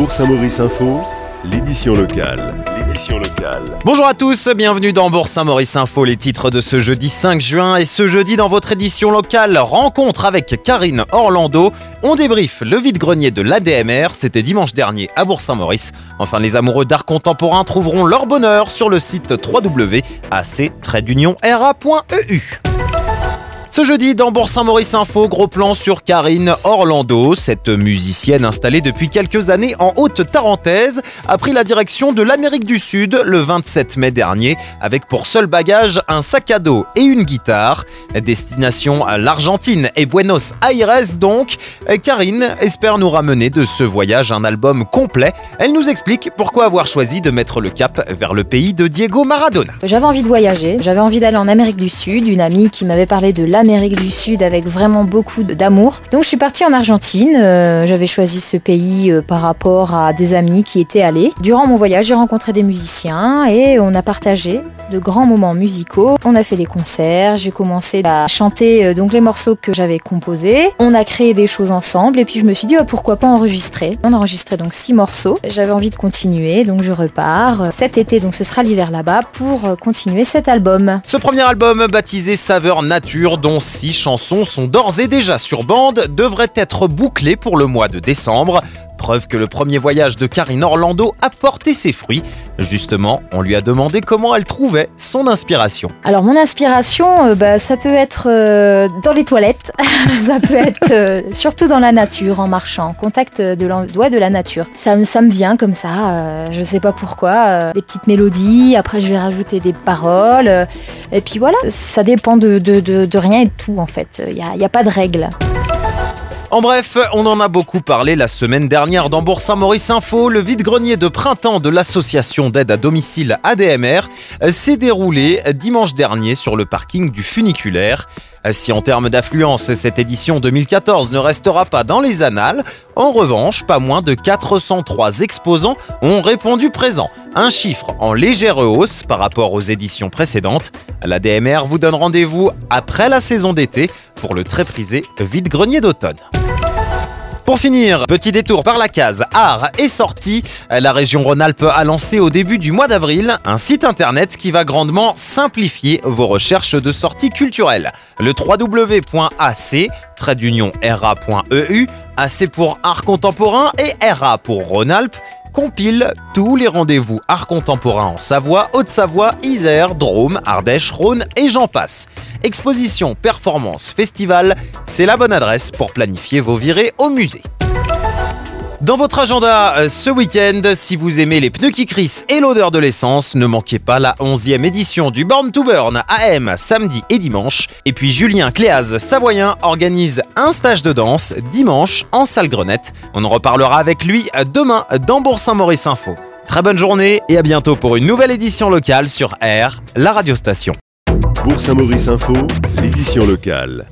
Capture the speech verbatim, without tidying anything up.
Bourg-Saint-Maurice Info, l'édition locale. L'édition locale. Bonjour à tous, bienvenue dans Bourg-Saint-Maurice Info, les titres de ce jeudi cinq juin. Et ce jeudi, dans votre édition locale, rencontre avec Karine Orlando. On débriefe le vide-grenier de l'A D M R, c'était dimanche dernier à Bourg-Saint-Maurice. Enfin, les amoureux d'art contemporain trouveront leur bonheur sur le site w w w point a c tiret d'union r a point e u. Ce jeudi, dans Bourg-Saint-Maurice Info, gros plan sur Karine Orlando. Cette musicienne installée depuis quelques années en Haute-Tarentaise a pris la direction de l'Amérique du Sud le vingt-sept mai dernier, avec pour seul bagage un sac à dos et une guitare. Destination à l'Argentine et Buenos Aires donc. Karine espère nous ramener de ce voyage un album complet. Elle nous explique pourquoi avoir choisi de mettre le cap vers le pays de Diego Maradona. J'avais envie de voyager, j'avais envie d'aller en Amérique du Sud, une amie qui m'avait parlé de l'Amérique du Sud avec vraiment beaucoup d'amour. Donc je suis partie en Argentine, euh, j'avais choisi ce pays euh, par rapport à des amis qui étaient allés. Durant mon voyage, j'ai rencontré des musiciens et on a partagé de grands moments musicaux. On a fait des concerts, j'ai commencé à chanter euh, donc les morceaux que j'avais composés. On a créé des choses ensemble et puis je me suis dit oh, pourquoi pas enregistrer. On a enregistré donc six morceaux. J'avais envie de continuer, donc je repars cet été, donc ce sera l'hiver là-bas pour continuer cet album. Ce premier album baptisé Saveur Nature, dont six chansons sont d'ores et déjà sur bande, devrait être bouclé pour le mois de décembre. Preuve que le premier voyage de Karine Orlando a porté ses fruits. Justement, on lui a demandé comment elle trouvait son inspiration. Alors mon inspiration, euh, bah, ça peut être euh, dans les toilettes, ça peut être euh, surtout dans la nature, en marchant, en contact de, ouais, de la nature. Ça, ça me vient comme ça, euh, je sais pas pourquoi, euh, des petites mélodies, après je vais rajouter des paroles, euh, et puis voilà, ça dépend de, de, de, de rien et de tout en fait, il n'y a, y a pas de règle. En bref, on en a beaucoup parlé la semaine dernière dans Bourg-Saint-Maurice Info. Le vide-grenier de printemps de l'association d'aide à domicile A D M R s'est déroulé dimanche dernier sur le parking du funiculaire. Si en termes d'affluence, cette édition deux mille quatorze ne restera pas dans les annales, en revanche, pas moins de quatre cent trois exposants ont répondu présent. Un chiffre en légère hausse par rapport aux éditions précédentes. L'A D M R vous donne rendez-vous après la saison d'été pour le très prisé vide-grenier d'automne. Pour finir, petit détour par la case art et sortie. La région Rhône-Alpes a lancé au début du mois d'avril un site internet qui va grandement simplifier vos recherches de sorties culturelles. Le w w w point a c tiret d'union r a point e u, A C pour art contemporain et R A pour Rhône-Alpes, compile tous les rendez-vous art contemporain en Savoie, Haute-Savoie, Isère, Drôme, Ardèche, Rhône et j'en passe. Exposition, performance, festival, c'est la bonne adresse pour planifier vos virées au musée. Dans votre agenda ce week-end, si vous aimez les pneus qui crissent et l'odeur de l'essence, ne manquez pas la onzième édition du Born to Burn A M samedi et dimanche. Et puis Julien Cléaz Savoyen organise un stage de danse dimanche en salle Grenette. On en reparlera avec lui demain dans Bourg-Saint-Maurice Info. Très bonne journée et à bientôt pour une nouvelle édition locale sur R, la radiostation. Bourg-Saint-Maurice Info, l'édition locale.